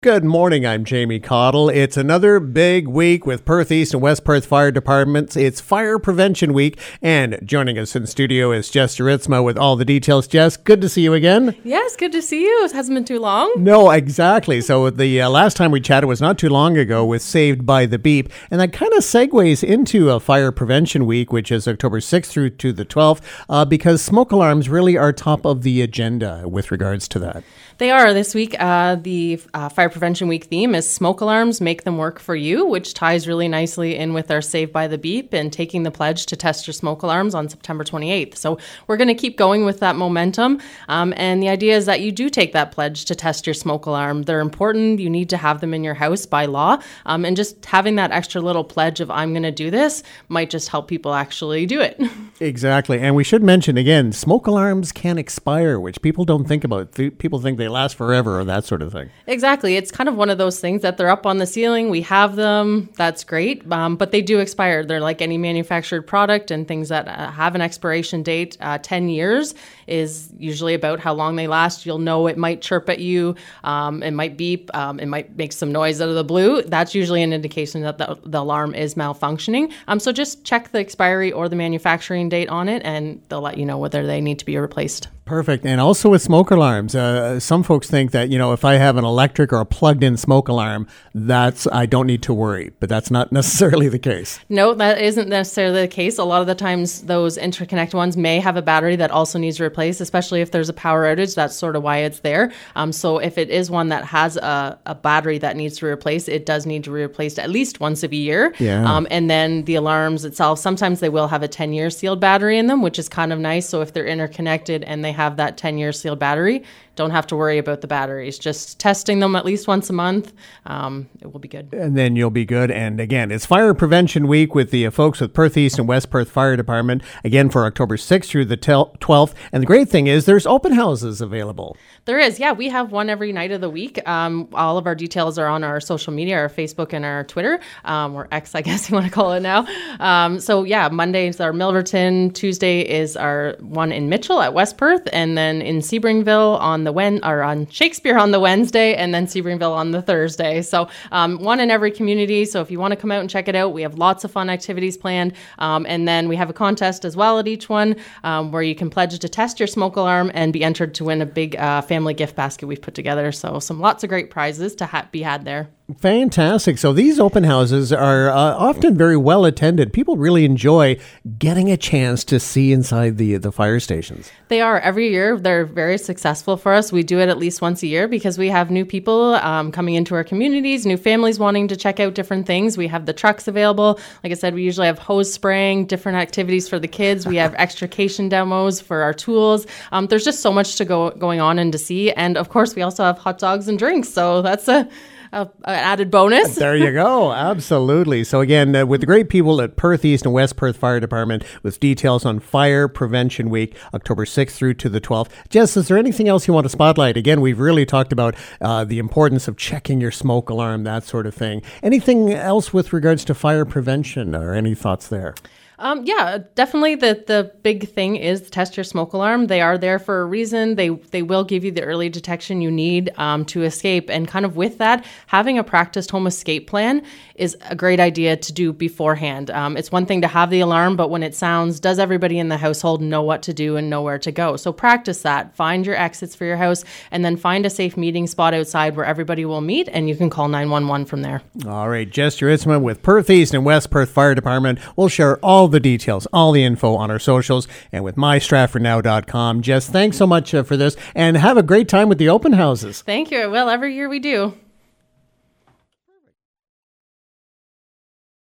Good morning, I'm Jamie Cottle. It's another big week with Perth East and West Perth Fire Departments. It's Fire Prevention Week, and joining us in studio is Jess Ritzma with all the details. Jess, good to see you again. Yes, good to see you. It hasn't been too long. No, exactly. So the last time we chatted was not too long ago with Saved by the Beep, and that kind of segues into a Fire Prevention Week, which is October 6th through to the 12th, because smoke alarms really are top of the agenda with regards to that. They are this week. The Fire Prevention Week theme is smoke alarms, make them work for you, which ties really nicely in with our Saved by the Beep and taking the pledge to test your smoke alarms on September 28th. So we're going to keep going with that momentum. And the idea is that you do take that pledge to test your smoke alarm. They're important. You need to have them in your house by law. And just having that extra little pledge of I'm going to do this might just help people actually do it. Exactly. And we should mention again, smoke alarms can expire, which people don't think about. People think they last forever or that sort of thing. Exactly. It's kind of one of those things that they're up on the ceiling. We have them. That's great. But they do expire. They're like any manufactured product, and things that have an expiration date. 10 years is usually about how long they last. You'll know it might chirp at you. It might beep. It might make some noise out of the blue. That's usually an indication that the alarm is malfunctioning. So just check the expiry or the manufacturing date on it, and they'll let you know whether they need to be replaced. Perfect. And also with smoke alarms, some folks think that, if I have an electric or a plugged-in smoke alarm, I don't need to worry. But that's not necessarily the case. No, that isn't necessarily the case. A lot of the times, those interconnect ones may have a battery that also needs replaced, especially if there's a power outage. That's sort of why it's there. So if it is one that has a battery that needs to be replaced, it does need to be replaced at least once a year. Yeah. And then the alarms itself, sometimes they will have a 10-year sealed battery in them, which is kind of nice. So if they're interconnected and they have that 10-year sealed battery, don't have to worry about the batteries. Just testing them at least once a month, it will be good. And then you'll be good. And again, it's Fire Prevention Week with the folks with Perth East and West Perth Fire Department, again for October 6th through the 12th. And the great thing is there's open houses available. There is, yeah. We have one every night of the week. All of our details are on our social media, our Facebook and our Twitter, or X, I guess you want to call it now. Monday is our Milverton. Tuesday is our one in Mitchell at West Perth, and then in Sebringville on Shakespeare on the Wednesday, and then Sebringville on the Thursday. So one in every community. So if you want to come out and check it out, we have lots of fun activities planned. And then we have a contest as well at each one where you can pledge to test your smoke alarm and be entered to win a big family gift basket we've put together. So lots of great prizes to be had there. Fantastic. So these open houses are often very well attended. People really enjoy getting a chance to see inside the fire stations. They are. Every year, they're very successful for us. We do it at least once a year because we have new people coming into our communities, new families wanting to check out different things. We have the trucks available. Like I said, we usually have hose spraying, different activities for the kids. We have extrication demos for our tools. There's just so much going on and to see. And of course, we also have hot dogs and drinks. So that's an added bonus. There you go. Absolutely. So again, with the great people at Perth East and West Perth Fire Department with details on Fire Prevention Week, October 6th through to the 12th. Jess, is there anything else you want to spotlight? Again, we've really talked about the importance of checking your smoke alarm, that sort of thing. Anything else with regards to fire prevention or any thoughts there? Definitely the big thing is test your smoke alarm. They are there for a reason. They will give you the early detection you need to escape. And kind of with that, having a practiced home escape plan is a great idea to do beforehand. It's one thing to have the alarm, but when it sounds, does everybody in the household know what to do and know where to go? So practice that. Find your exits for your house, and then find a safe meeting spot outside where everybody will meet, and you can call 911 from there. All right, Jess Ritzma with Perth East and West Perth Fire Department. We'll share all the details, all the info on our socials and with mystratfordnow.com. Jess, thanks so much for this, and have a great time with the open houses. Thank you. Well, every year we do.